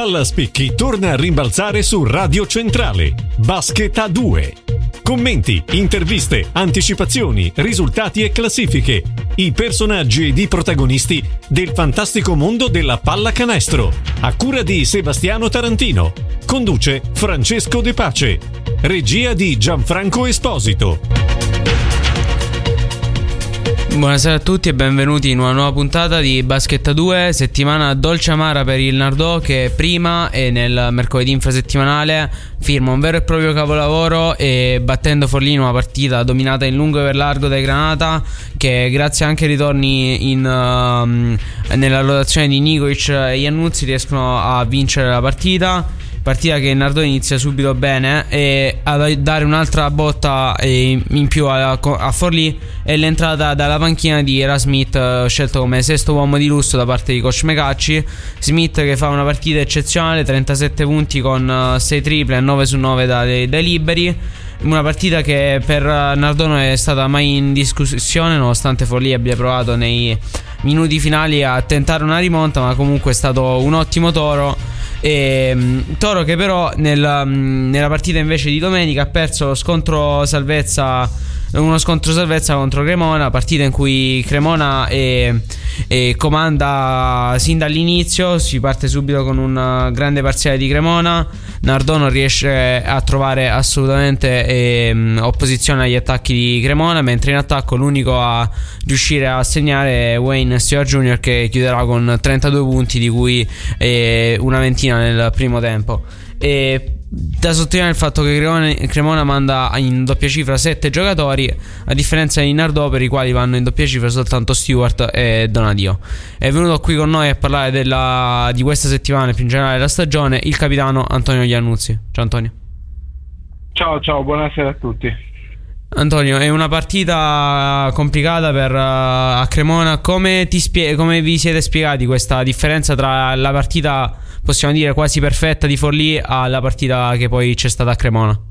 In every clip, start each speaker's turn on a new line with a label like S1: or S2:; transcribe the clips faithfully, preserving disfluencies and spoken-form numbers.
S1: Palla Spicchi torna a rimbalzare su Radio Centrale. Basket a due. Commenti, interviste, anticipazioni, risultati e classifiche. I personaggi ed i protagonisti del fantastico mondo della pallacanestro. A cura di Sebastiano Tarantino. Conduce Francesco De Pace. Regia di Gianfranco Esposito.
S2: Buonasera a tutti e benvenuti in una nuova puntata di Basket a due, settimana dolce amara per il Nardò, che prima e nel mercoledì infrasettimanale firma un vero e proprio capolavoro e battendo Forlì in una partita dominata in lungo e per largo dai Granata, che grazie anche ai ritorni in, uh, nella rotazione di Nikovic e Iannuzzi riescono a vincere la partita. Partita che il Nardò inizia subito bene e a dare un'altra botta in più a, a Forlì è l'entrata dalla panchina di Era Smith, scelto come sesto uomo di lusso da parte di coach Mecacci. Smith che fa una partita eccezionale, trentasette punti con sei triple e nove su nove dai, dai liberi. Una partita che per Nardò non è stata mai in discussione, nonostante Forlì abbia provato nei minuti finali a tentare una rimonta, ma comunque è stato un ottimo Toro. E, Toro che però nel, nella partita invece di domenica ha perso lo scontro salvezza, uno scontro salvezza contro Cremona, partita in cui Cremona è, è comanda sin dall'inizio. Si parte subito con un grande parziale di Cremona. Nardò non riesce a trovare assolutamente eh, opposizione agli attacchi di Cremona, mentre in attacco l'unico a riuscire a segnare è Wayne Stewart Junior, che chiuderà con trentadue punti, di cui eh, una ventina nel primo tempo. E da sottolineare il fatto che Cremona, Cremona manda in doppia cifra sette giocatori, a differenza di Nardò, per i quali vanno in doppia cifra soltanto Stewart e Donadio. È venuto qui con noi a parlare della, di questa settimana e più in generale della stagione il capitano Antonio Iannuzzi. Ciao Antonio.
S3: Ciao ciao, buonasera a tutti.
S2: Antonio, è una partita complicata per uh, a Cremona. Come, ti spie- come vi siete spiegati questa differenza tra la partita, possiamo dire, quasi perfetta di Forlì alla partita che poi c'è stata a Cremona?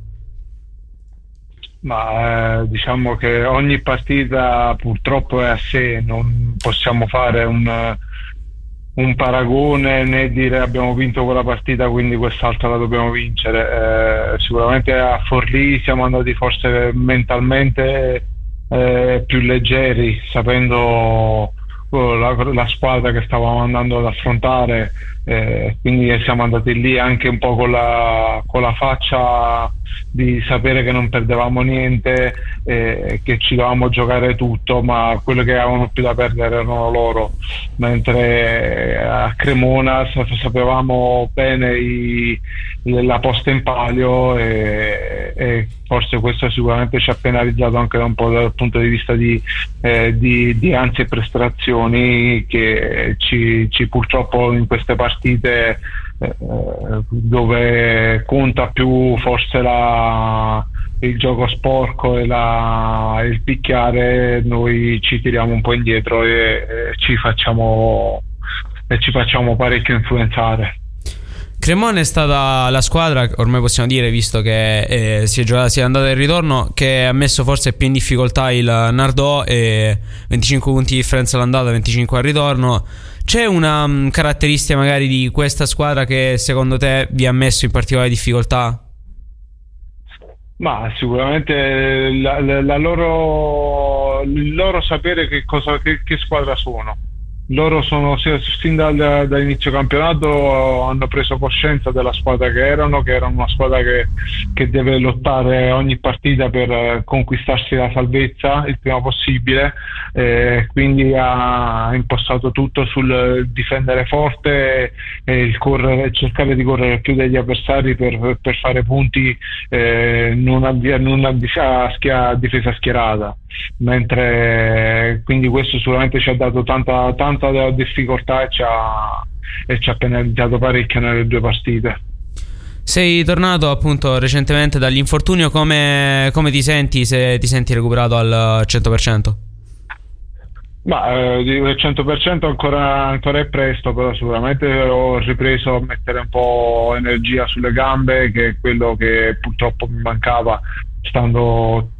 S3: Ma eh, diciamo che ogni partita purtroppo è a sé, non possiamo fare un, un paragone né dire abbiamo vinto quella partita quindi quest'altra la dobbiamo vincere. Eh, sicuramente a Forlì siamo andati forse mentalmente eh, più leggeri, sapendo La, la squadra che stavamo andando ad affrontare, eh, quindi siamo andati lì anche un po' con la, con la faccia di sapere che non perdevamo niente, eh, che ci dovevamo giocare tutto, ma quello che avevano più da perdere erano loro, mentre a Cremona sapevamo bene i, la posta in palio e, e forse questo sicuramente ci ha penalizzato anche da un po' dal punto di vista di, eh, di, di ansie e prestazioni che ci, ci purtroppo in queste partite eh, dove conta più forse la, il gioco sporco e la, il picchiare, noi ci tiriamo un po' indietro e, e ci facciamo e ci facciamo parecchio influenzare.
S2: Cremona è stata la squadra, ormai possiamo dire, visto che eh, si è giocata, si è andata e ritorno, che ha messo forse più in difficoltà il Nardò, e venticinque punti di differenza all'andata, venticinque al ritorno. C'è una um, caratteristica magari di questa squadra che secondo te vi ha messo in particolare difficoltà?
S3: Ma sicuramente la, la, la loro, il loro sapere che, cosa, che, che squadra sono. Loro sono sin dal, dall'inizio campionato hanno preso coscienza della squadra che erano, che erano una squadra che, che deve lottare ogni partita per conquistarsi la salvezza il prima possibile, eh, quindi ha impostato tutto sul difendere forte e il correre, cercare di correre più degli avversari per, per fare punti, eh, non a, non a, a, a difesa schierata, mentre quindi questo sicuramente ci ha dato tanta, tanta difficoltà e ci ha, e ci ha penalizzato parecchio nelle due partite.
S2: Sei tornato appunto recentemente dall'infortunio, come, come ti senti, se ti senti recuperato al cento per cento?
S3: Ma eh, il cento per cento ancora, ancora è presto, però sicuramente ho ripreso a mettere un po' energia sulle gambe, che è quello che purtroppo mi mancava stando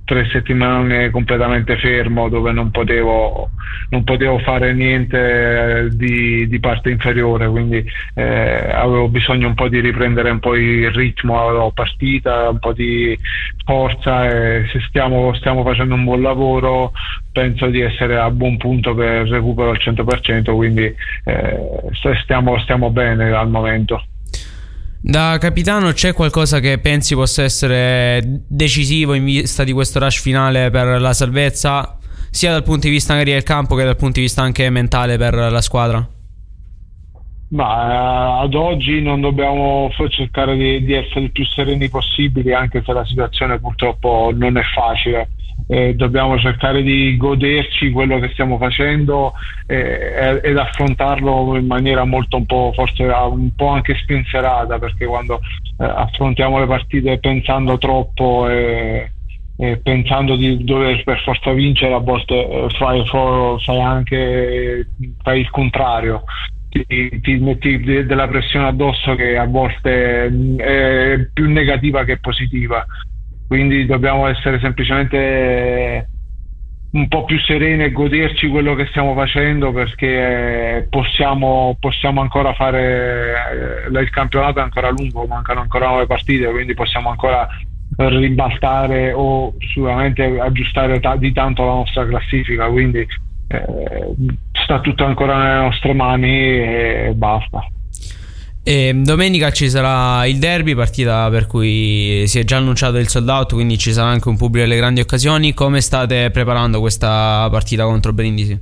S3: tre settimane completamente fermo, dove non potevo non potevo fare niente di, di parte inferiore, quindi eh, avevo bisogno un po' di riprendere un po' il ritmo alla partita, un po' di forza, e se stiamo, stiamo facendo un buon lavoro penso di essere a buon punto per il recupero al cento per cento, quindi eh, stiamo, stiamo bene al momento.
S2: Da capitano, c'è qualcosa che pensi possa essere decisivo in vista di questo rush finale per la salvezza, sia dal punto di vista magari del campo che dal punto di vista anche mentale per la squadra?
S3: Ma eh, ad oggi non dobbiamo cercare di, di essere il più sereni possibili, anche se la situazione purtroppo non è facile. Eh, dobbiamo cercare di goderci quello che stiamo facendo eh, ed affrontarlo in maniera molto un po' forse un po' anche spensierata, perché quando eh, affrontiamo le partite pensando troppo e, e pensando di dover per forza vincere, a volte eh, fai, fai anche fai il contrario, ti, ti metti de- della pressione addosso che a volte è più negativa che positiva. Quindi dobbiamo essere semplicemente un po' più sereni e goderci quello che stiamo facendo, perché possiamo, possiamo ancora fare, il campionato è ancora lungo, mancano ancora nove partite, quindi possiamo ancora ribaltare o sicuramente aggiustare ta- di tanto la nostra classifica, quindi eh, sta tutto ancora nelle nostre mani e basta.
S2: E domenica ci sarà il derby, partita per cui si è già annunciato il sold out, quindi ci sarà anche un pubblico delle grandi occasioni. Come state preparando questa partita contro Brindisi?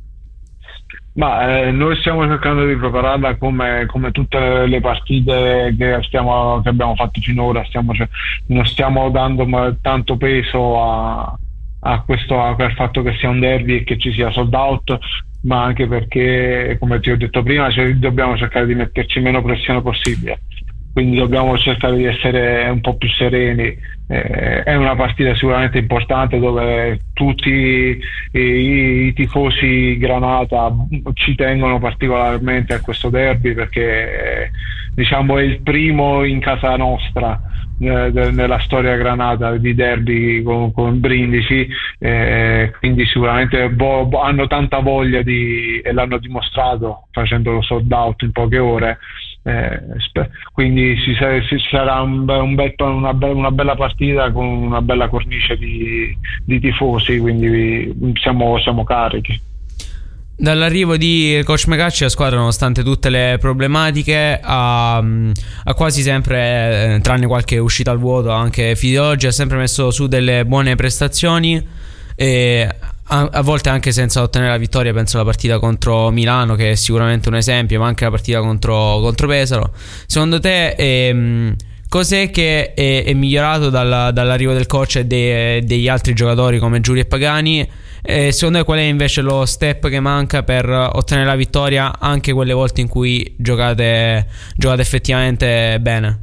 S3: Ma eh, noi stiamo cercando di prepararla come, come tutte le partite che, stiamo, che abbiamo fatto finora. Stiamo, non stiamo dando tanto peso a, a questo, al fatto che sia un derby e che ci sia sold out, ma anche perché, come ti ho detto prima, cioè, dobbiamo cercare di metterci meno pressione possibile, quindi dobbiamo cercare di essere un po' più sereni. Eh, è una partita sicuramente importante dove tutti i, i, i tifosi Granata ci tengono particolarmente a questo derby, perché eh, diciamo è il primo in casa nostra eh, de, nella storia Granata di derby con, con Brindisi, eh, quindi sicuramente bo, bo, hanno tanta voglia di, e l'hanno dimostrato facendolo sold out in poche ore. Eh, quindi ci sarà un, un bel, una, be- una bella partita con una bella cornice di, di tifosi, quindi siamo, siamo carichi.
S2: Dall'arrivo di coach Mecacci la squadra, nonostante tutte le problematiche, ha, ha quasi sempre, eh, tranne qualche uscita al vuoto, anche Fideoggi, ha sempre messo su delle buone prestazioni, e a, a volte anche senza ottenere la vittoria. Penso alla partita contro Milano, che è sicuramente un esempio, ma anche la partita contro, contro Pesaro. Secondo te ehm, cos'è che è, è migliorato dalla, dall'arrivo del coach e dei, degli altri giocatori come Giuri e Pagani? E secondo te qual è invece lo step che manca per ottenere la vittoria anche quelle volte in cui giocate, giocate effettivamente bene?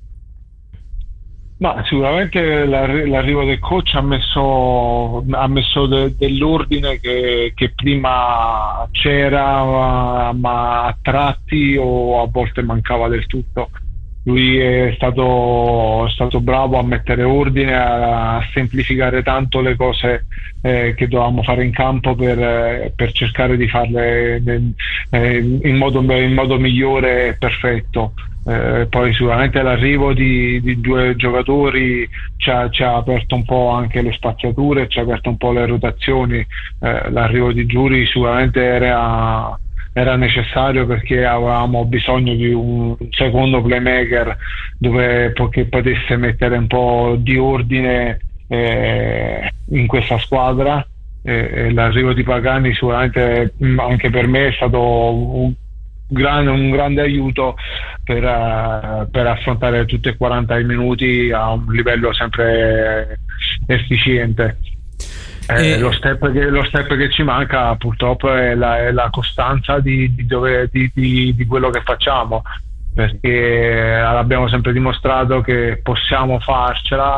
S3: Ma sicuramente l'arrivo del coach ha messo, ha messo de, dell'ordine che, che prima c'era, ma a tratti o a volte mancava del tutto. Lui è stato, è stato bravo a mettere ordine, a, a semplificare tanto le cose eh, che dovevamo fare in campo per, per cercare di farle nel, eh, in, modo, in modo migliore e perfetto. Eh, poi sicuramente l'arrivo di, di due giocatori ci ha, ci ha aperto un po' anche le spaziature, ci ha aperto un po' le rotazioni. Eh, l'arrivo di Giuri sicuramente era, era necessario, perché avevamo bisogno di un secondo playmaker dove che potesse mettere un po' di ordine eh, in questa squadra. Eh, l'arrivo di Pagani sicuramente anche per me è stato un Grande, un grande aiuto per, uh, per affrontare tutti e quaranta minuti a un livello sempre efficiente. Eh, e... lo, step che, lo step che ci manca purtroppo è la, è la costanza di, di, dove, di, di, di quello che facciamo, perché abbiamo sempre dimostrato che possiamo farcela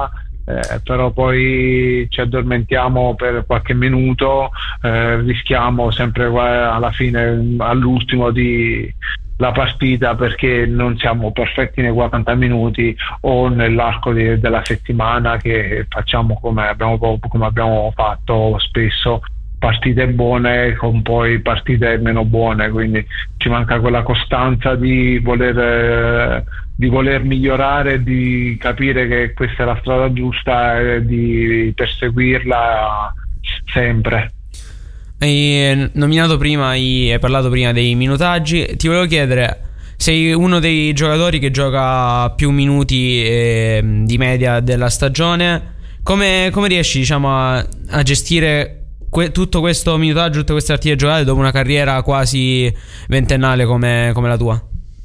S3: eh, però poi ci addormentiamo per qualche minuto, eh, rischiamo sempre alla fine, all'ultimo, di la partita, perché non siamo perfetti nei quaranta minuti o nell'arco di, della settimana, che facciamo come abbiamo, come abbiamo fatto spesso, partite buone con poi partite meno buone, quindi ci manca quella costanza di voler, eh, di voler migliorare, di capire che questa è la strada giusta e di perseguirla sempre.
S2: Hai nominato prima, hai parlato prima dei minutaggi. Ti volevo chiedere, sei uno dei giocatori che gioca più minuti eh, di media della stagione. Come, come riesci, diciamo, a, a gestire que- tutto questo minutaggio, tutte queste partite giocate dopo una carriera quasi ventennale come, come la tua?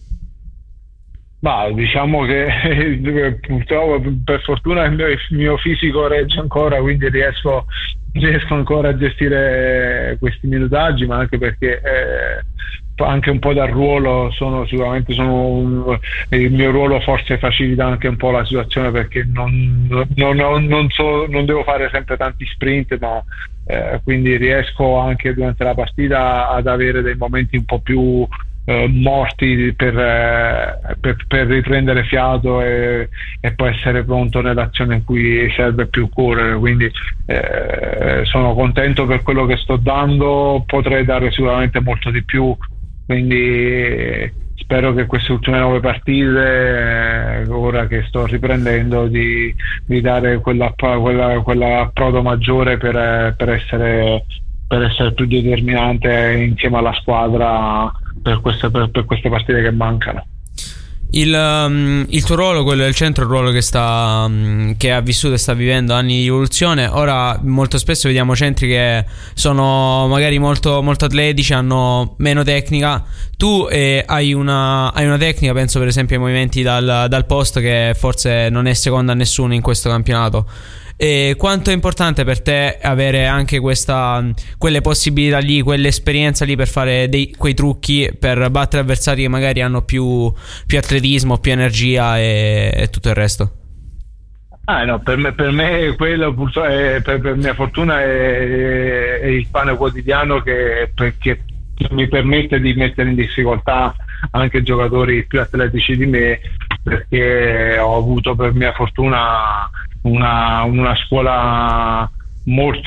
S3: Bah, diciamo che purtroppo, per fortuna, il mio, il mio fisico regge ancora, quindi riesco, riesco ancora a gestire questi minutaggi, ma anche perché eh, anche un po' dal ruolo sono sicuramente sono un, il mio ruolo forse facilita anche un po' la situazione, perché non, non, non, non, so, non devo fare sempre tanti sprint, ma eh, quindi riesco anche durante la partita ad avere dei momenti un po' più Eh, morti per, eh, per, per riprendere fiato e, e poi essere pronto nell'azione in cui serve più correre, quindi eh, sono contento per quello che sto dando, potrei dare sicuramente molto di più, quindi spero che queste ultime nove partite, eh, ora che sto riprendendo, di, di dare quella, quella, quella approdo maggiore per, per essere per essere più determinante insieme alla squadra per queste, per, per queste partite che mancano.
S2: Il, um, il tuo ruolo, quello del centro, è il ruolo che sta um, che ha vissuto e sta vivendo anni di evoluzione. Ora molto spesso vediamo centri che sono magari molto, molto atletici, hanno meno tecnica. Tu eh, hai, una, hai una tecnica, penso per esempio ai movimenti dal, dal posto, che forse non è seconda a nessuno in questo campionato. E quanto è importante per te avere anche questa, quelle possibilità lì, quell'esperienza lì per fare dei, quei trucchi per battere avversari che magari hanno più, più atletismo, più energia e, e tutto il resto?
S3: Ah no, per me, per me quello purtroppo è, per, per mia fortuna è, è il pane quotidiano che, che mi permette di mettere in difficoltà anche giocatori più atletici di me, perché ho avuto, per mia fortuna, una, una scuola molto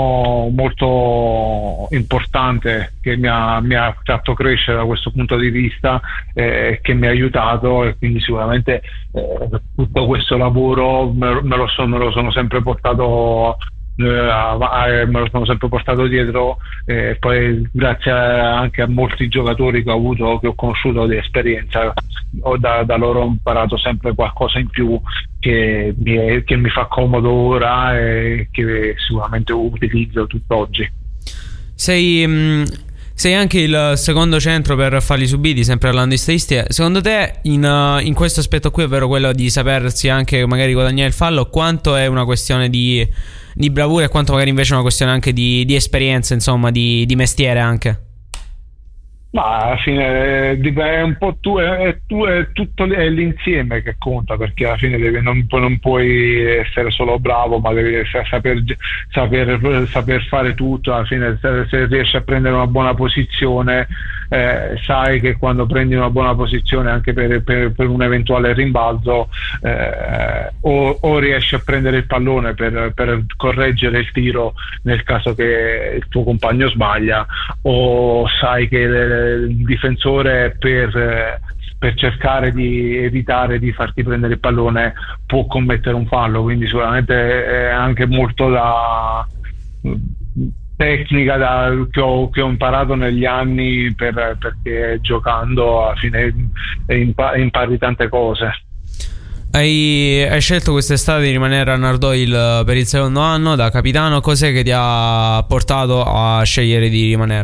S3: molto importante che mi ha, mi ha fatto crescere da questo punto di vista, eh, che mi ha aiutato, e quindi sicuramente eh, tutto questo lavoro me, me, lo so, me lo sono sempre portato eh, me lo sono sempre portato dietro, e eh, poi grazie anche a molti giocatori che ho avuto, che ho conosciuto di esperienza, ho da, da loro ho imparato sempre qualcosa in più che mi, è, che mi fa comodo ora e che sicuramente utilizzo tutt'oggi.
S2: Sei, mh, sei anche il secondo centro per falli subiti, sempre parlando di statistiche. Secondo te in, uh, in questo aspetto qui, ovvero quello di sapersi anche magari guadagnare il fallo, quanto è una questione di, di bravura e quanto magari invece è una questione anche di, di esperienza, insomma, di, di mestiere anche?
S3: Ma alla fine è un po' tu, è, tu, è tutto è l'insieme che conta, perché alla fine devi, non, non puoi essere solo bravo, ma devi saper, saper, saper fare tutto. Alla fine, se, se riesci a prendere una buona posizione, eh, sai che quando prendi una buona posizione anche per, per, per un eventuale rimbalzo, eh, o, o riesci a prendere il pallone per, per correggere il tiro nel caso che il tuo compagno sbaglia, o sai che le, il difensore per, per cercare di evitare di farti prendere il pallone può commettere un fallo. Quindi sicuramente è anche molto da tecnica da, che, ho, che ho imparato negli anni, per, perché giocando alla fine impari tante cose.
S2: Hai, hai scelto quest'estate di rimanere a Nardò il, per il secondo anno da capitano. Cos'è che ti ha portato a scegliere di rimanere?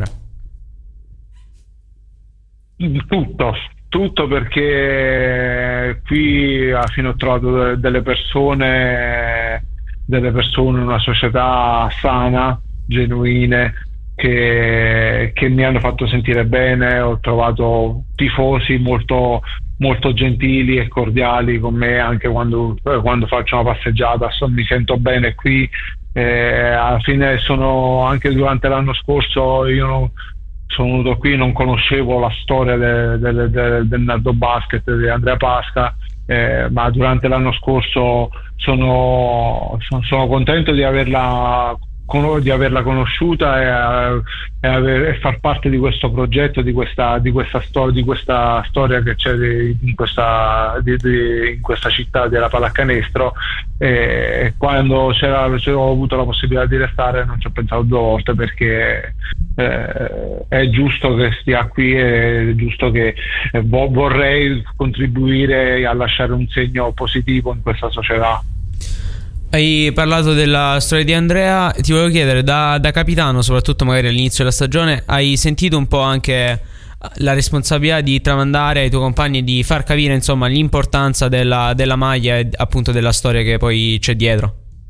S3: Tutto, tutto perché qui alla fine ho trovato delle persone, delle persone, una società sana, genuine, che, che mi hanno fatto sentire bene. Ho trovato tifosi molto molto gentili e cordiali con me anche quando, quando faccio una passeggiata. So, mi sento bene qui. Eh, alla fine sono anche durante l'anno scorso io non, sono venuto qui, non conoscevo la storia de, de, de, del Nardo Basket di Andrea Pasca, eh, ma durante l'anno scorso sono, sono, sono contento di averla di averla conosciuta e, e, aver, e far parte di questo progetto, di questa, di questa, stor- di questa storia che c'è di, in, questa, di, di, in questa città della pallacanestro. E quando c'era, c'era, ho avuto la possibilità di restare non ci ho pensato due volte, perché eh, è giusto che stia qui, è giusto che eh, vo- vorrei contribuire a lasciare un segno positivo in questa società.
S2: Hai parlato della storia di Andrea, ti volevo chiedere, da, da capitano, soprattutto magari all'inizio della stagione, hai sentito un po' anche la responsabilità di tramandare ai tuoi compagni, di far capire insomma l'importanza della, della maglia e appunto della storia che poi c'è dietro?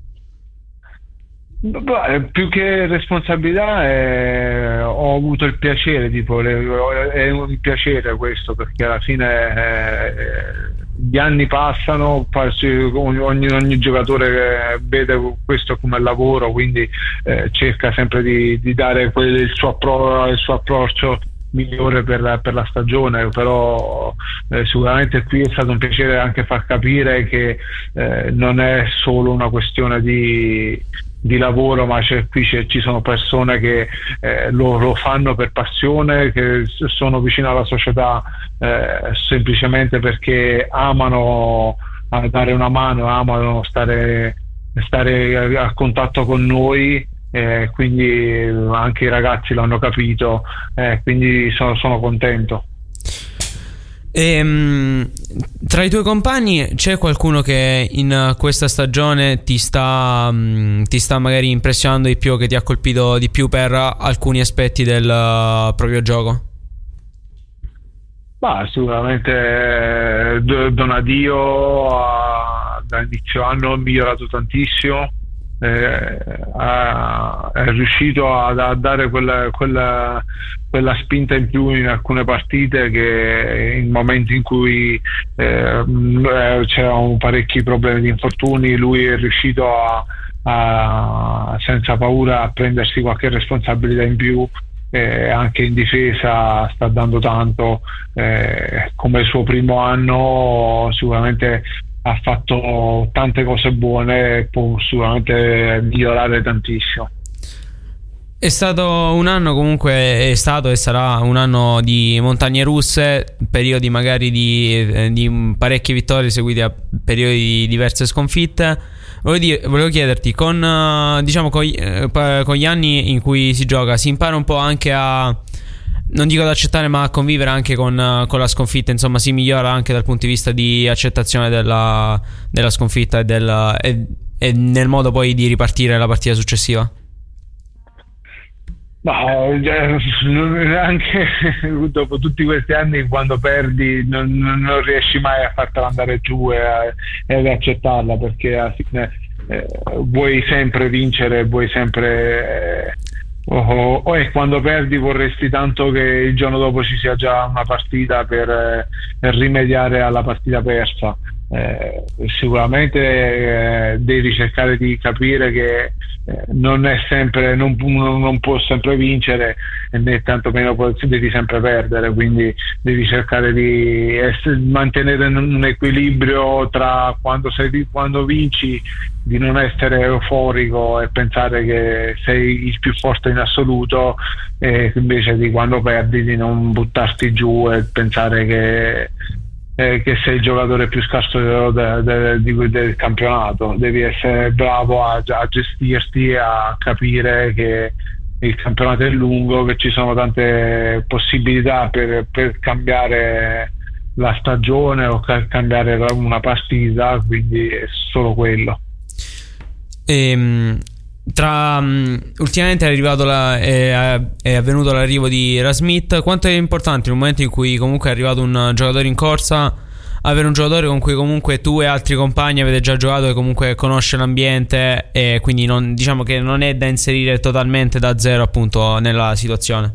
S3: Beh, più che responsabilità è, ho avuto il piacere, tipo, è un piacere questo, perché alla fine eh, gli anni passano, ogni, ogni, ogni giocatore vede questo come lavoro, quindi eh, cerca sempre di, di dare quel, il, suo appro- il suo approccio migliore per, per la stagione. Però eh, sicuramente qui è stato un piacere anche far capire che eh, non è solo una questione di, di lavoro, ma c'è, qui c'è, ci sono persone che eh, lo, lo fanno per passione, che sono vicino alla società eh, semplicemente perché amano a dare una mano, amano stare, stare a contatto con noi. Eh, quindi anche i ragazzi l'hanno capito, eh, quindi sono, sono contento.
S2: E, mh, tra i tuoi compagni c'è qualcuno che in questa stagione ti sta, mh, ti sta magari impressionando di più, che ti ha colpito di più per alcuni aspetti del uh, proprio gioco?
S3: Bah, sicuramente eh, Donadio ha, da inizio anno ha migliorato tantissimo. Eh, ha, è riuscito a, a dare quella, quella, quella spinta in più in alcune partite, che in momenti in cui eh, c'erano parecchi problemi di infortuni, lui è riuscito a, a senza paura a prendersi qualche responsabilità in più. Eh, anche in difesa sta dando tanto, eh, come il suo primo anno sicuramente ha fatto tante cose buone e può sicuramente migliorare tantissimo.
S2: È stato un anno, comunque è stato e sarà un anno di montagne russe, periodi magari di, di parecchie vittorie seguite a periodi di diverse sconfitte. Volevo, dire, volevo chiederti, con diciamo con, con gli anni in cui si gioca, si impara un po' anche a, non dico ad accettare, ma a convivere anche con, con la sconfitta, insomma si migliora anche dal punto di vista di accettazione della, della sconfitta e, del, e, e nel modo poi di ripartire la partita successiva?
S3: Ma anche dopo tutti questi anni, quando perdi non, non riesci mai a fartela andare giù e, a, e ad accettarla, perché alla fine eh, vuoi sempre vincere, vuoi sempre eh, oh, oh, e quando perdi vorresti tanto che il giorno dopo ci sia già una partita per, eh, per rimediare alla partita persa. Eh, sicuramente eh, devi cercare di capire che eh, non è sempre, non, non può sempre vincere, né tantomeno devi sempre perdere, quindi devi cercare di essere, mantenere un equilibrio tra quando, sei, quando vinci, di non essere euforico e pensare che sei il più forte in assoluto, e invece di quando perdi di non buttarti giù e pensare che Eh, che sei il giocatore più scarso de, de, de, del campionato. Devi essere bravo a, a gestirti, a capire che il campionato è lungo, che ci sono tante possibilità per, per cambiare la stagione o cambiare una partita, quindi è solo quello.
S2: Ehm Tra um, ultimamente è arrivato la, è, è avvenuto l'arrivo di Erasmith. Quanto è importante in un momento in cui comunque è arrivato un giocatore in corsa avere un giocatore con cui comunque tu e altri compagni avete già giocato, che comunque conosce l'ambiente e quindi non, diciamo che non è da inserire totalmente da zero appunto nella situazione.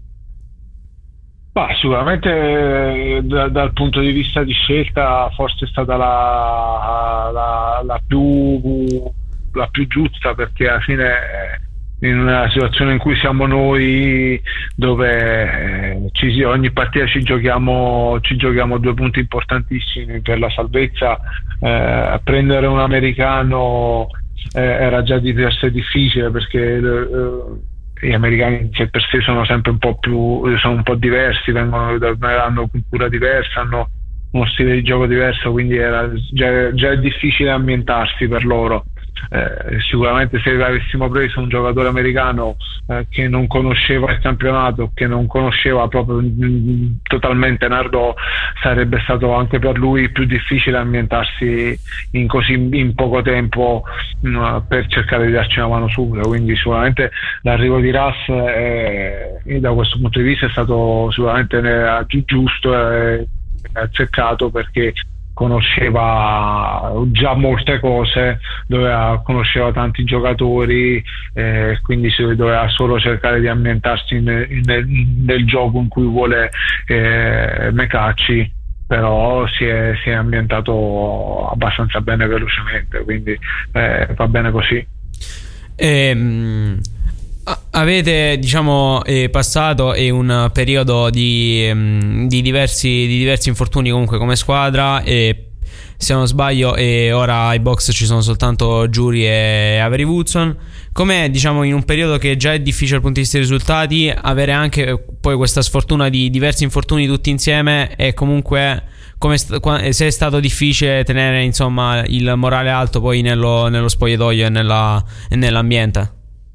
S3: Bah, sicuramente da, dal punto di vista di scelta forse è stata la, la, la più la più giusta, perché alla fine in una situazione in cui siamo noi, dove eh, ci, ogni partita ci giochiamo ci giochiamo due punti importantissimi per la salvezza, eh, prendere un americano eh, era già di per sé difficile, perché eh, gli americani che per sé sono sempre un po' più sono un po' diversi, vengono da, hanno cultura diversa, hanno uno stile di gioco diverso, quindi era già, già è difficile ambientarsi per loro. Eh, sicuramente se avessimo preso un giocatore americano eh, che non conosceva il campionato, che non conosceva proprio mh, totalmente Nardò, sarebbe stato anche per lui più difficile ambientarsi in così in poco tempo mh, per cercare di darci una mano subito. Quindi sicuramente l'arrivo di Ras è, da questo punto di vista è stato sicuramente più giusto e azzeccato, perché conosceva già molte cose, doveva, conosceva tanti giocatori, eh, quindi si doveva solo cercare di ambientarsi in, in, in, nel gioco in cui vuole eh, Mecacci, però si è, si è ambientato abbastanza bene velocemente, quindi eh, va bene così.
S2: Ehm... Avete diciamo eh, passato eh, un periodo di, um, di, diversi, di diversi infortuni comunque come squadra, e se non sbaglio eh, ora ai box ci sono soltanto Giuri e Avery Woodson. Com'è, diciamo, in un periodo che già è difficile dal punto di vista dei risultati, avere anche poi questa sfortuna di diversi infortuni tutti insieme, e comunque come st- se è stato difficile tenere insomma il morale alto poi nello, nello spogliatoio e, nella, e nell'ambiente?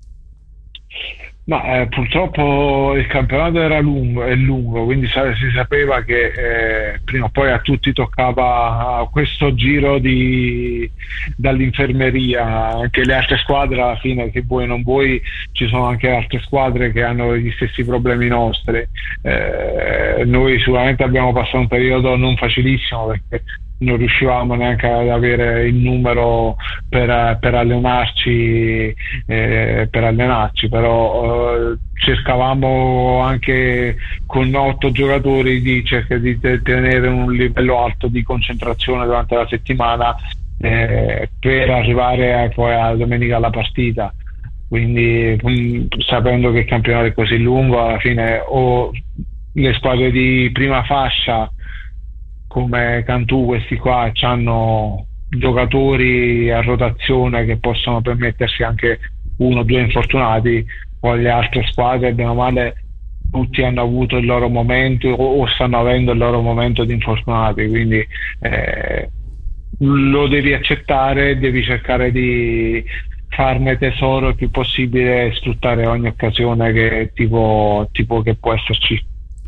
S3: Ma eh, purtroppo il campionato era lungo, è lungo, quindi sa- si sapeva che eh, prima o poi a tutti toccava questo giro di, dall'infermeria. Anche le altre squadre, alla fine, che vuoi non vuoi, ci sono anche altre squadre che hanno gli stessi problemi nostri. Eh, noi sicuramente abbiamo passato un periodo non facilissimo, perché non riuscivamo neanche ad avere il numero per, per allenarci eh, per allenarci però eh, cercavamo anche con otto giocatori di cercare di tenere un livello alto di concentrazione durante la settimana eh, per arrivare a, poi a domenica alla partita. Quindi mh, sapendo che il campionato è così lungo, alla fine o le squadre di prima fascia come Cantù, questi qua hanno giocatori a rotazione che possono permettersi anche uno o due infortunati, poi le altre squadre bene o male tutti hanno avuto il loro momento o, o stanno avendo il loro momento di infortunati, quindi eh, lo devi accettare, devi cercare di farne tesoro il più possibile e sfruttare ogni occasione che tipo, tipo che può esserci.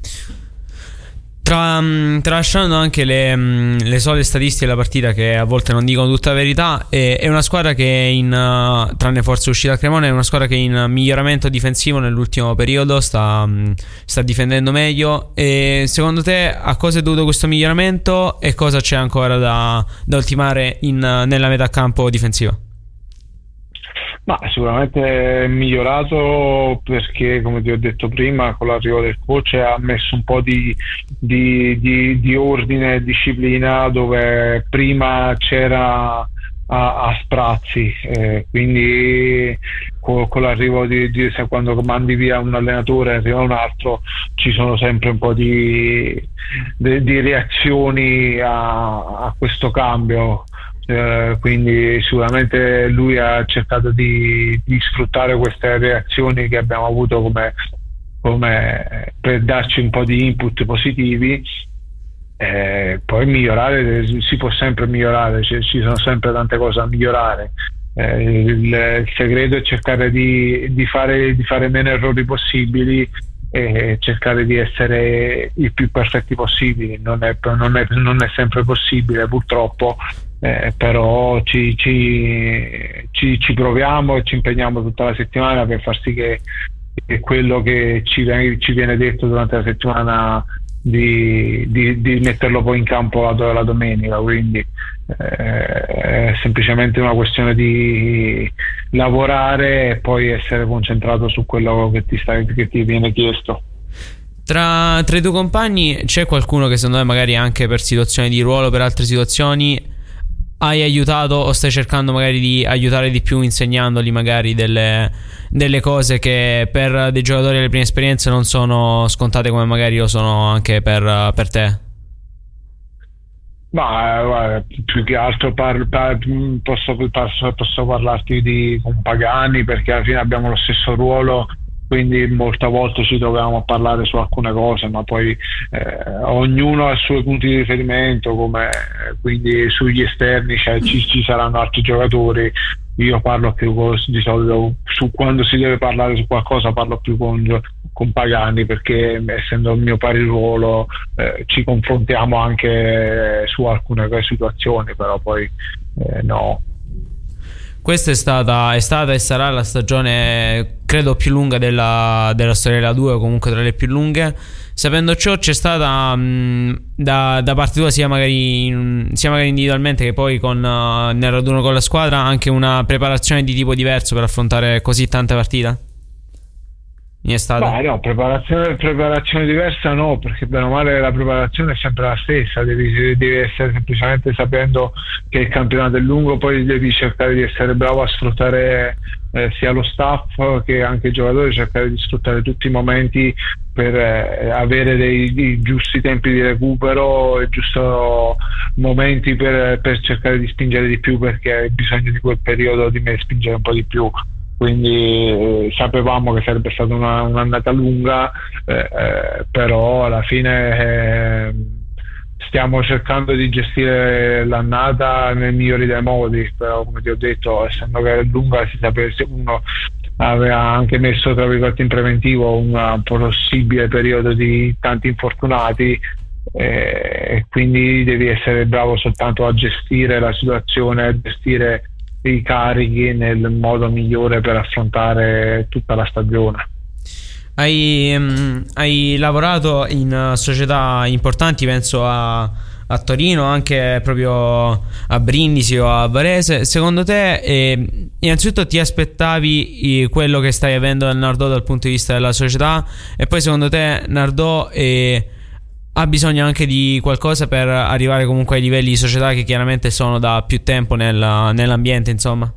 S2: Tra, tralasciando anche le, le sole statistiche della partita, che a volte non dicono tutta la verità, è, è una squadra che in, uh, tranne forse uscita a Cremona, è una squadra che in miglioramento difensivo nell'ultimo periodo sta, sta difendendo meglio. E secondo te a cosa è dovuto questo miglioramento e cosa c'è ancora da, da ultimare in, nella metà campo difensiva?
S3: Ma sicuramente è migliorato, perché come ti ho detto prima, con l'arrivo del coach ha messo un po' di, di, di, di ordine e disciplina dove prima c'era a, a sprazzi, eh, quindi con, con l'arrivo di, di se quando mandi via un allenatore e arriva un altro, ci sono sempre un po' di, di, di reazioni a, a questo cambio. Uh, quindi sicuramente lui ha cercato di, di sfruttare queste reazioni che abbiamo avuto come, come per darci un po' di input positivi. Eh, poi migliorare, si può sempre migliorare, ci, ci sono sempre tante cose da migliorare. Eh, il, il segreto è cercare di, di, fare, di fare meno errori possibili e cercare di essere i più perfetti possibili. Non è, non è, non è sempre possibile, purtroppo. Eh, però ci, ci, ci, ci proviamo e ci impegniamo tutta la settimana per far sì che, che quello che ci, ci viene detto durante la settimana di, di, di metterlo poi in campo la, la domenica, quindi eh, è semplicemente una questione di lavorare e poi essere concentrato su quello che ti, sta, che ti viene chiesto.
S2: Tra, tra i tuoi compagni c'è qualcuno che secondo me magari anche per situazioni di ruolo, per altre situazioni hai aiutato o stai cercando magari di aiutare di più, insegnandoli magari delle, delle cose che per dei giocatori alle prime esperienze non sono scontate come magari lo sono anche per, per te?
S3: Ma guarda, più che altro par, par, posso, posso, posso parlarti di con Pagani, perché alla fine abbiamo lo stesso ruolo, quindi molte volte ci troviamo a parlare su alcune cose, ma poi eh, ognuno ha i suoi punti di riferimento, come, quindi sugli esterni cioè, ci, ci saranno altri giocatori. Io parlo più con, di solito su quando si deve parlare su qualcosa parlo più con, con Pagani, perché essendo il mio pari ruolo eh, ci confrontiamo anche su alcune situazioni, però poi eh, no.
S2: Questa è stata, è stata e sarà la stagione credo più lunga della, della storia della due, o comunque tra le più lunghe. Sapendo ciò, c'è stata mh, da, da parte tua, sia magari, in, sia magari individualmente che poi con, uh, nel raduno con la squadra, anche una preparazione di tipo diverso per affrontare così tante partite? È stata?
S3: Beh, no, preparazione, preparazione diversa no, perché bene o male la preparazione è sempre la stessa, devi, devi essere semplicemente sapendo che il campionato è lungo, poi devi cercare di essere bravo a sfruttare eh, sia lo staff che anche i giocatori, cercare di sfruttare tutti i momenti per eh, avere dei, dei giusti tempi di recupero e giusti momenti per, per cercare di spingere di più, perché hai bisogno di quel periodo di me spingere un po' di più. Quindi eh, sapevamo che sarebbe stata una, un'annata lunga, eh, eh, però alla fine eh, stiamo cercando di gestire l'annata nel migliore dei modi, però come ti ho detto, essendo che è lunga, si sapeva, uno aveva anche messo tra virgolette in preventivo un possibile periodo di tanti infortunati, e eh, quindi devi essere bravo soltanto a gestire la situazione, a gestire i carichi nel modo migliore per affrontare tutta la stagione.
S2: Hai, um, hai lavorato in uh, società importanti, penso a, a Torino, anche proprio a Brindisi o a Varese. Secondo te, eh, innanzitutto ti aspettavi eh, quello che stai avendo al Nardò dal punto di vista della società, e poi secondo te Nardò eh, ha bisogno anche di qualcosa per arrivare comunque ai livelli di società che chiaramente sono da più tempo nel, nell'ambiente, insomma?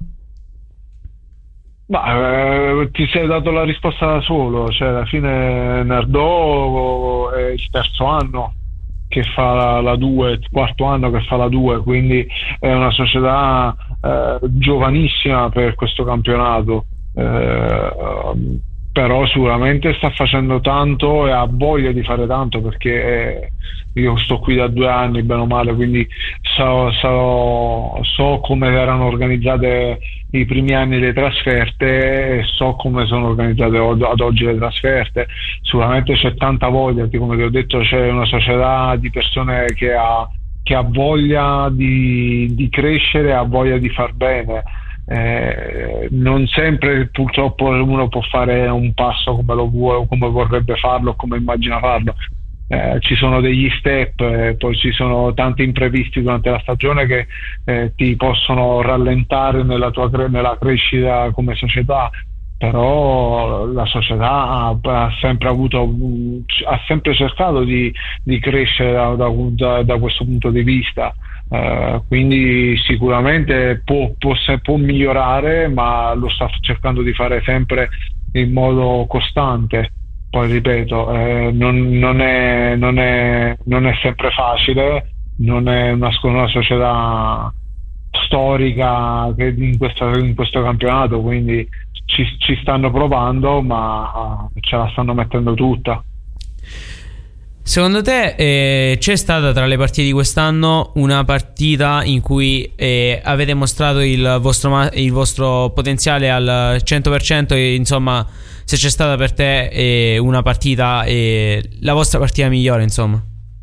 S3: Ma eh, ti sei dato la risposta da solo, cioè alla fine Nardò è il terzo anno che fa la, la due, il quarto anno che fa la due, quindi è una società eh, giovanissima per questo campionato. Eh, però sicuramente sta facendo tanto e ha voglia di fare tanto, perché eh, io sto qui da due anni bene o male, quindi so, so, so come erano organizzate i primi anni le trasferte e so come sono organizzate ad oggi le trasferte. Sicuramente c'è tanta voglia, come ti ho detto, c'è una società di persone che ha, che ha voglia di, di crescere, ha voglia di far bene. Eh, non sempre purtroppo uno può fare un passo come lo vuole, come vorrebbe farlo, come immagina farlo. Eh, ci sono degli step, eh, poi ci sono tanti imprevisti durante la stagione che eh, ti possono rallentare nella tua cre- nella crescita come società, però la società ha, ha sempre avuto ha sempre cercato di, di crescere da, da, da questo punto di vista. Uh, quindi sicuramente può, può, può migliorare, ma lo sta cercando di fare sempre in modo costante. Poi ripeto, eh, non, non, è, non, è, non è sempre facile, non è una, una società storica che in, questa, in questo campionato, quindi ci, ci stanno provando, ma ce la stanno mettendo tutta.
S2: Secondo te eh, c'è stata tra le partite di quest'anno una partita in cui eh, avete mostrato il vostro, ma- il vostro potenziale al cento per cento, e insomma se c'è stata per te eh, una partita, eh, la vostra partita migliore, insomma?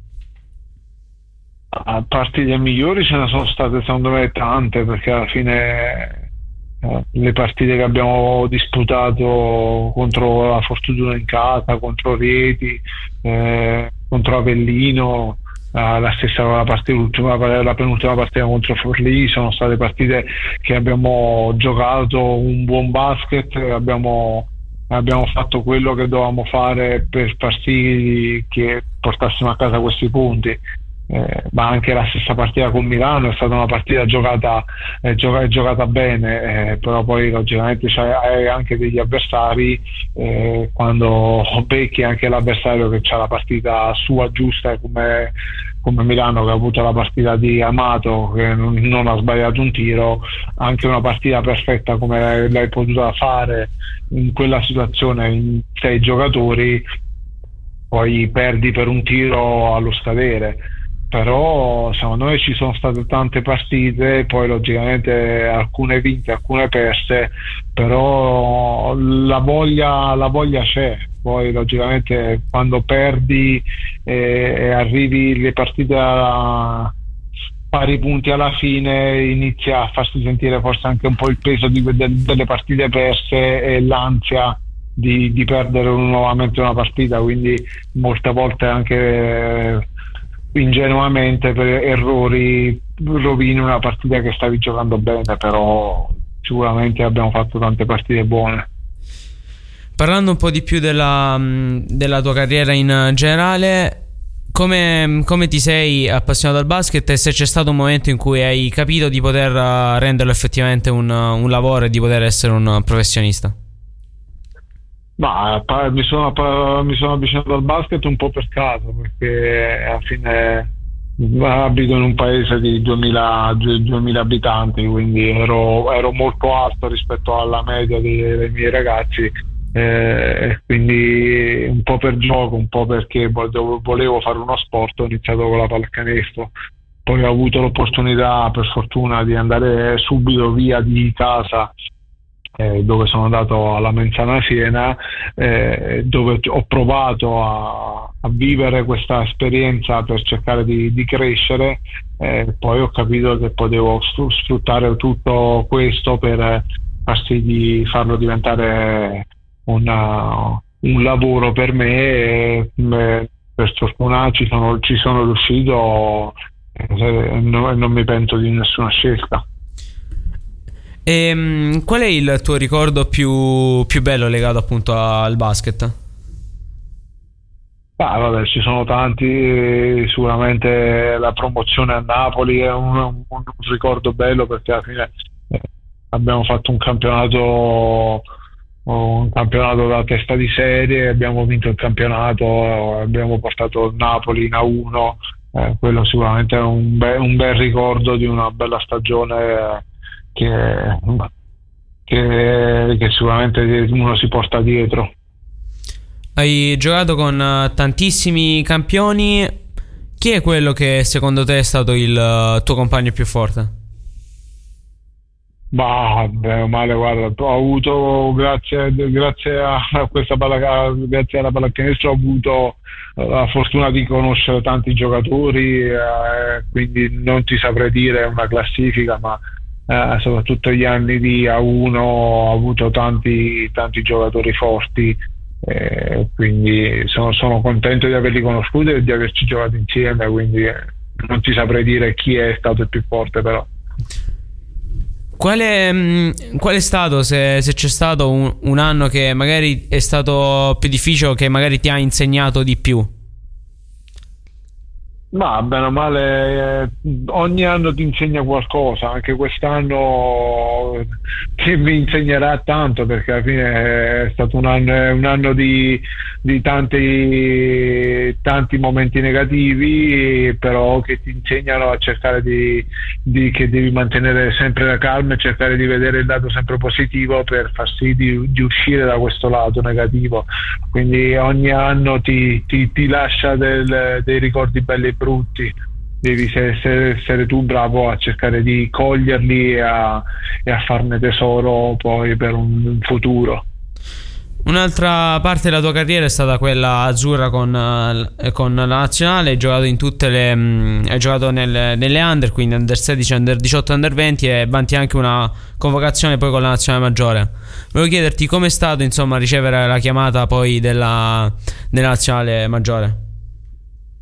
S3: A partite migliori ce ne sono state secondo me tante, perché alla fine eh, le partite che abbiamo disputato contro la Fortuna in casa, contro Rieti, eh, contro Avellino, uh, la stessa la partita, l'ultima, la penultima partita contro Forlì. Sono state partite che abbiamo giocato un buon basket, abbiamo, abbiamo fatto quello che dovevamo fare per far sì che portassimo a casa questi punti. Eh, ma anche la stessa partita con Milano è stata una partita giocata, eh, gioca- giocata bene, eh, però poi logicamente c'hai anche degli avversari, eh, quando becchi anche l'avversario che ha la partita sua giusta come, come Milano, che ha avuto la partita di Amato che non, non ha sbagliato un tiro, anche una partita perfetta come l'hai, l'hai potuta fare in quella situazione in sei giocatori, poi perdi per un tiro allo scadere. Però secondo me ci sono state tante partite, poi logicamente alcune vinte, alcune perse, però la voglia, la voglia c'è. Poi logicamente quando perdi e, e arrivi le partite a pari punti alla fine, inizia a farsi sentire forse anche un po' il peso di, de, delle partite perse e l'ansia di, di perdere nuovamente una partita, quindi molte volte anche ingenuamente per errori rovini una partita che stavi giocando bene, però sicuramente abbiamo fatto tante partite buone.
S2: Parlando un po' di più della, della tua carriera in generale, come, come ti sei appassionato al basket e se c'è stato un momento in cui hai capito di poter renderlo effettivamente un, un lavoro e di poter essere un professionista?
S3: Ma mi sono, mi sono avvicinato al basket un po' per caso, perché alla fine abito in un paese di duemila, duemila abitanti, quindi ero, ero molto alto rispetto alla media dei, dei miei ragazzi, eh, quindi un po' per gioco, un po' perché volevo fare uno sport, ho iniziato con la pallacanestro. Poi ho avuto l'opportunità, per fortuna, di andare subito via di casa, Eh, dove sono andato alla Menzana Siena, eh, dove ho provato a, a vivere questa esperienza per cercare di, di crescere, eh, poi ho capito che potevo sfruttare tutto questo per far sì di farlo diventare una, un lavoro per me, e eh, per fortuna ci sono, ci sono riuscito, eh, no, non mi pento di nessuna scelta.
S2: E qual è il tuo ricordo più, più bello legato appunto al basket?
S3: Ah, vabbè, ci sono tanti, sicuramente la promozione a Napoli è un, un, un ricordo bello, perché alla fine eh, abbiamo fatto un campionato un campionato da testa di serie, abbiamo vinto il campionato, abbiamo portato il Napoli in A uno, eh, quello sicuramente è un, be- un bel ricordo di una bella stagione, eh, Che, che, che sicuramente uno si porta dietro.
S2: Hai giocato con tantissimi campioni. Chi è quello che secondo te è stato il tuo compagno più forte?
S3: Bah, beh o male, guarda, ho avuto, grazie, grazie a questa palla, grazie alla pallacanestro, ho avuto la fortuna di conoscere tanti giocatori, eh, quindi non ti saprei dire una classifica, ma Eh, soprattutto gli anni di A uno ho avuto tanti, tanti giocatori forti, eh, quindi sono, sono contento di averli conosciuti e di averci giocato insieme, quindi eh, non ti saprei dire chi è stato il più forte, però.
S2: Qual è, mh, qual è stato, se, se c'è stato un, un anno che magari è stato più difficile o che magari ti ha insegnato di più?
S3: Ma bene o male, eh, ogni anno ti insegna qualcosa, anche quest'anno che mi insegnerà tanto, perché alla fine è stato un anno, un anno di, di tanti, tanti momenti negativi, però che ti insegnano a cercare di, di che devi mantenere sempre la calma e cercare di vedere il lato sempre positivo per far sì di, di uscire da questo lato negativo. Quindi ogni anno ti, ti, ti lascia del, dei ricordi belli e brutti, devi essere, essere tu bravo a cercare di coglierli e a, e a farne tesoro poi per un, un futuro.
S2: Un'altra parte della tua carriera è stata quella azzurra con, con la nazionale. Hai giocato in tutte le mh, hai giocato nelle, nelle under, quindi under sedici, under diciotto, under venti, e vanti anche una convocazione poi con la nazionale maggiore. Volevo chiederti com'è stato, insomma, ricevere la chiamata poi della, della nazionale maggiore.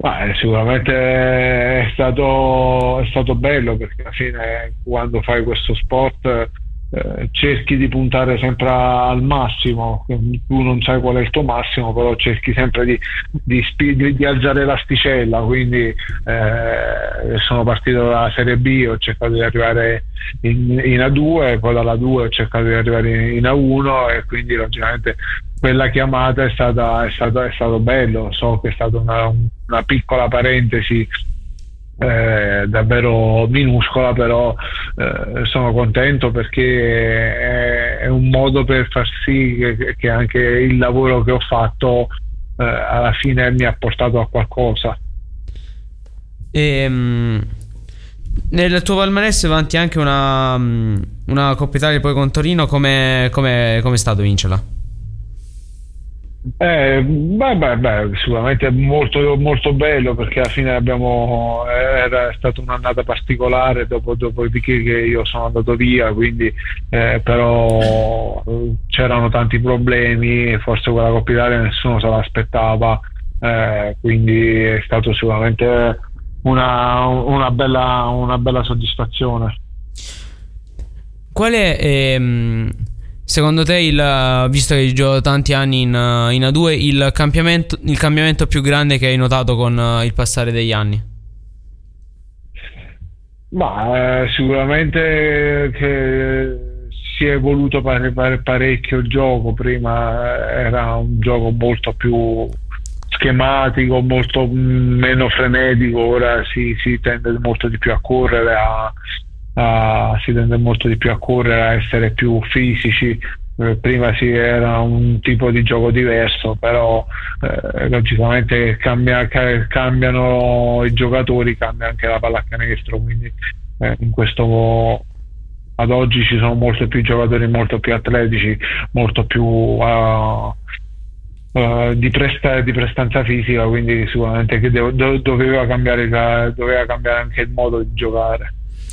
S3: Ah, eh, sicuramente è stato, è stato bello, perché alla fine quando fai questo sport eh, cerchi di puntare sempre al massimo. Tu non sai qual è il tuo massimo, però cerchi sempre di, di, spi- di- di alzare l'asticella. Quindi eh, sono partito dalla Serie B, ho cercato di arrivare in, in A due, poi dalla due ho cercato di arrivare in A uno, e quindi logicamente quella chiamata è stata, è stato, è stato bello. So che è stata una, una piccola parentesi eh, davvero minuscola, però eh, sono contento, perché è, è un modo per far sì che, che anche il lavoro che ho fatto eh, alla fine mi ha portato a qualcosa.
S2: E, um, nel tuo palmarès avanti anche una, una Coppa Italia poi con Torino. Come come è stato vincerla?
S3: Eh, beh, beh, beh, sicuramente molto, molto bello, perché alla fine abbiamo, era stata un'annata particolare dopo, dopo di che io sono andato via, quindi eh, però c'erano tanti problemi, forse quella Coppa Italia nessuno se l'aspettava, eh, quindi è stato sicuramente una, una bella, una bella soddisfazione.
S2: Qual è ehm, secondo te, il, visto che hai giocato tanti anni in, in A due, il cambiamento, il cambiamento più grande che hai notato con il passare degli anni?
S3: Ma eh, sicuramente che si è evoluto pare- pare- parecchio il gioco. Prima era un gioco molto più schematico, molto meno frenetico. Ora si, si tende molto di più a correre, a, a, si tende molto di più a correre, a essere più fisici. Eh, prima si era un tipo di gioco diverso, però eh, logicamente cambia, ca- cambiano i giocatori, cambia anche la pallacanestro, quindi eh, in questo ad oggi ci sono molto più giocatori, molto più atletici, molto più uh, uh, di, presta- di prestanza fisica, quindi sicuramente che devo- do- doveva cambiare la- doveva cambiare anche il modo di giocare.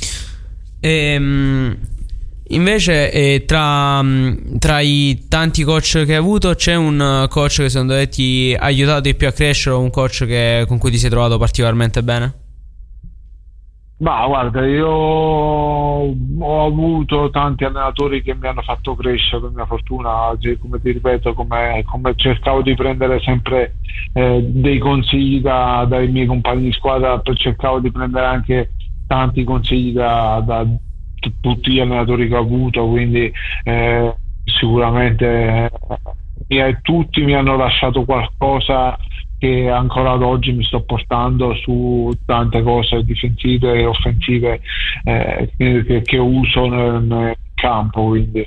S2: Ehm, invece eh, tra, tra i tanti coach che hai avuto, c'è un coach che secondo te ti ha aiutato di più a crescere, o un coach che, con cui ti sei trovato particolarmente bene?
S3: Ma guarda, io ho avuto tanti allenatori che mi hanno fatto crescere, per mia fortuna. Come ti ripeto, come, come cercavo di prendere sempre eh, dei consigli da, dai miei compagni di squadra, cercavo di prendere anche tanti consigli da, da t- tutti gli allenatori che ho avuto, quindi eh, sicuramente eh, tutti mi hanno lasciato qualcosa che ancora ad oggi mi sto portando su tante cose difensive e offensive eh, che, che uso nel, nel campo. Quindi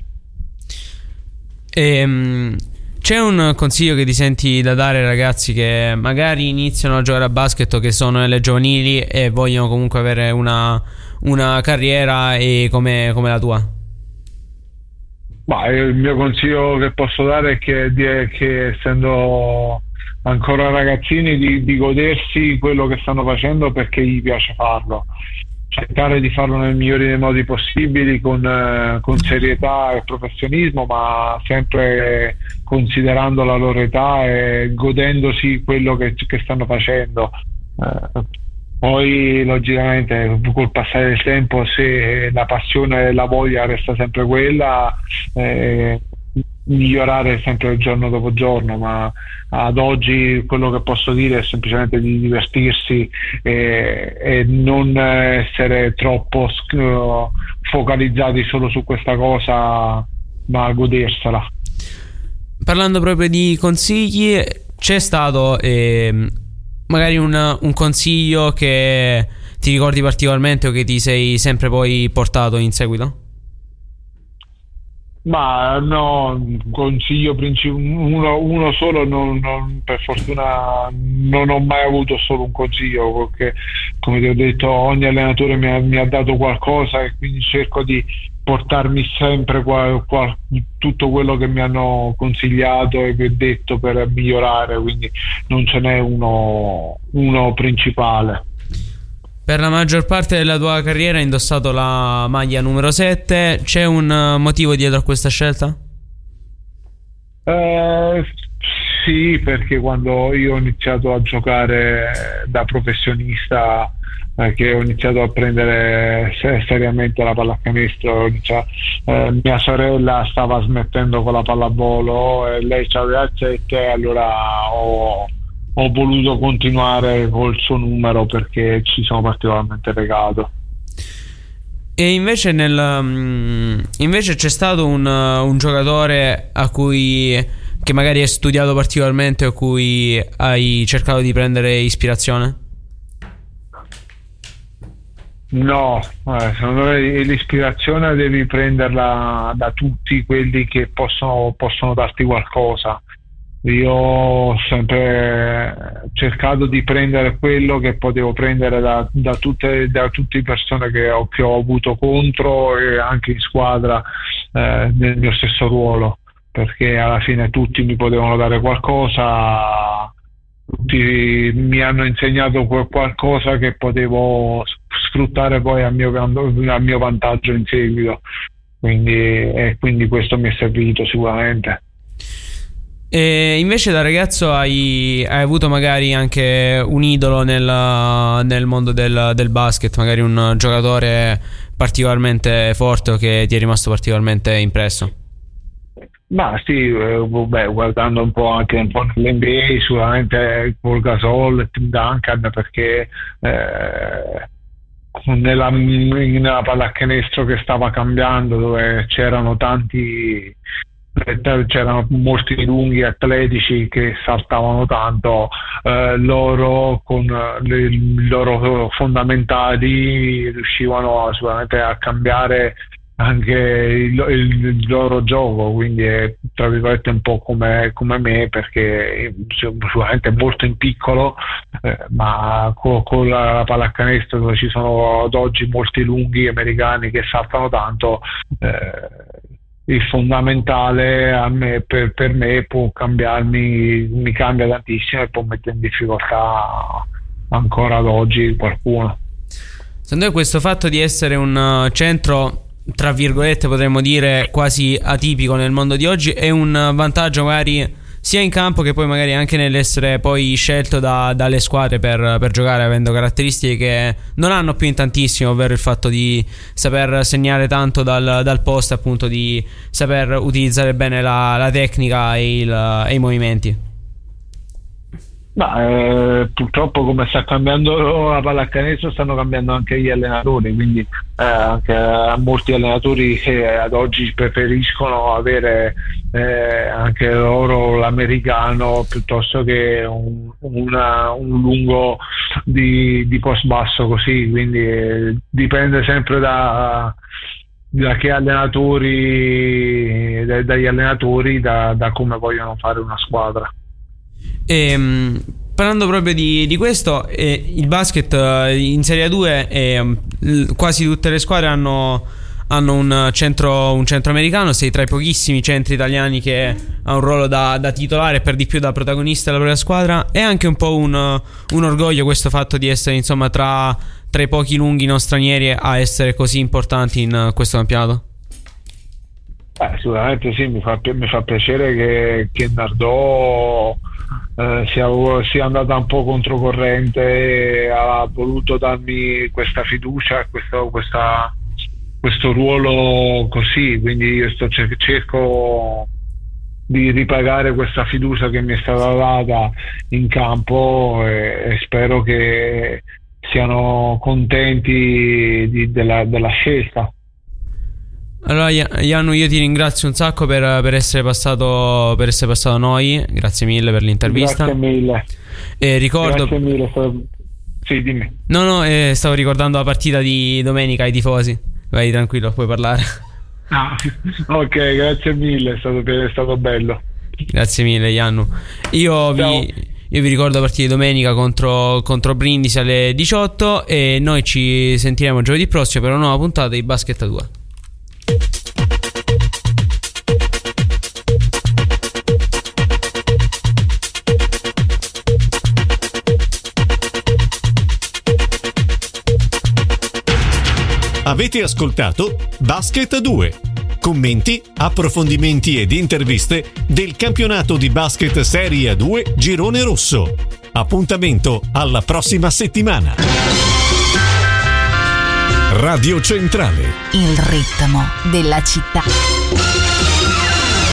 S2: Ehm, c'è un consiglio che ti senti da dare ai ragazzi che magari iniziano a giocare a basket, o che sono nelle giovanili e vogliono comunque avere una, una carriera e come, come la tua?
S3: ma il mio consiglio che posso dare è che, di- è che essendo ancora ragazzini, di, di godersi quello che stanno facendo, perché gli piace farlo, cercare di farlo nel migliore dei modi possibili, con, eh, con serietà e professionismo, ma sempre considerando la loro età e godendosi quello che, che stanno facendo. Eh, poi logicamente col passare del tempo, se la passione e la voglia resta sempre quella, eh, migliorare sempre giorno dopo giorno, ma ad oggi quello che posso dire è semplicemente di divertirsi e, e non essere troppo sc- focalizzati solo su questa cosa, ma godersela.
S2: Parlando proprio di consigli, c'è stato ehm, magari un, un consiglio che ti ricordi particolarmente, o che ti sei sempre poi portato in seguito?
S3: Ma no, consiglio princip- uno, uno solo, non, non- per fortuna non ho mai avuto solo un consiglio, perché come ti ho detto ogni allenatore mi ha, mi ha dato qualcosa, e quindi cerco di portarmi sempre qua, qua- tutto quello che mi hanno consigliato e che ho detto, per migliorare, quindi non ce n'è uno, uno principale.
S2: Per la maggior parte della tua carriera hai indossato la maglia numero sette. C'è un eh, motivo dietro a questa scelta?
S3: Eh, sì, perché quando io ho iniziato a giocare da professionista, eh, che ho iniziato a prendere seriamente la pallacanestro, eh, mia sorella stava smettendo con la pallavolo e lei aveva sette, allora ho, ho voluto continuare col suo numero perché ci sono particolarmente legato.
S2: E invece nel invece c'è stato un, un giocatore a cui che magari hai studiato particolarmente o a cui hai cercato di prendere ispirazione?
S3: No, eh, secondo me l'ispirazione devi prenderla da tutti quelli che possono, possono darti qualcosa. Io ho sempre cercato di prendere quello che potevo prendere da, da, tutte, da tutte le persone che ho, che ho avuto contro e anche in squadra, eh, nel mio stesso ruolo, perché alla fine tutti mi potevano dare qualcosa, tutti mi hanno insegnato qualcosa che potevo sfruttare poi a mio, a mio vantaggio in seguito, quindi, e quindi questo mi è servito sicuramente.
S2: E invece da ragazzo hai, hai avuto magari anche un idolo nel, nel mondo del, del basket, magari un giocatore particolarmente forte o che ti è rimasto particolarmente impresso?
S3: Ma sì, eh, beh, guardando un po' anche un po' nell'N B A, sicuramente Paul Gasol, Tim Duncan, perché eh, nella, nella pallacanestro che stava cambiando, dove c'erano tanti c'erano molti lunghi atletici che saltavano tanto, eh, loro con le, i loro fondamentali riuscivano sicuramente a cambiare anche il, il, il loro gioco, quindi è tra virgolette un po' come, come me, perché sicuramente è molto in piccolo, eh, ma con, con la, la pallacanestro, dove ci sono ad oggi molti lunghi americani che saltano tanto, eh, il fondamentale a me, per, per me può cambiarmi, mi cambia tantissimo e può mettere in difficoltà ancora ad oggi qualcuno.
S2: Secondo me questo fatto di essere un centro, tra virgolette potremmo dire quasi atipico nel mondo di oggi, è un vantaggio magari sia in campo che poi magari anche nell'essere poi scelto da, dalle squadre per, per giocare, avendo caratteristiche che non hanno più in tantissimo, ovvero il fatto di saper segnare tanto dal, dal post, appunto di saper utilizzare bene la, la tecnica e, il, e i movimenti.
S3: Ma eh, purtroppo come sta cambiando la pallacanestro stanno cambiando anche gli allenatori, quindi eh, anche molti allenatori che ad oggi preferiscono avere eh, anche loro l'americano piuttosto che un, una, un lungo di, di post basso così, quindi eh, dipende sempre da, da che allenatori, da, dagli allenatori, da, da come vogliono fare una squadra.
S2: E, parlando proprio di, di questo, eh, il basket eh, in Serie A due eh, quasi tutte le squadre hanno, hanno un centro un centro americano. Sei tra i pochissimi centri italiani che ha un ruolo da, da titolare, per di più da protagonista della propria squadra. È anche un po' un, un orgoglio questo fatto di essere insomma tra, tra i pochi lunghi non stranieri a essere così importanti in questo campionato.
S3: Eh, sicuramente sì, mi fa, mi fa piacere che, che Nardò eh, sia, sia andata un po' controcorrente e ha voluto darmi questa fiducia, questo, questa, questo ruolo così, quindi io sto, cerco di ripagare questa fiducia che mi è stata data in campo e, e spero che siano contenti di, della, della scelta.
S2: Allora Iannu, io ti ringrazio un sacco per, per essere passato per essere passato a noi, grazie mille per l'intervista.
S3: Grazie mille.
S2: E ricordo...
S3: Grazie mille. Sì, dimmi.
S2: No, no, eh, stavo ricordando la partita di domenica ai tifosi. Vai tranquillo, puoi parlare.
S3: Ah, ok, grazie mille, è stato, è stato bello.
S2: Grazie mille Iannu. Io vi, io vi ricordo la partita di domenica contro, contro Brindisi alle diciotto e noi ci sentiremo giovedì prossimo per una nuova puntata di Basket a due.
S1: Avete ascoltato Basket a due commenti, approfondimenti ed interviste del campionato di basket Serie A due Girone Rosso. Appuntamento alla prossima settimana. Radio Centrale.
S4: Il ritmo della città.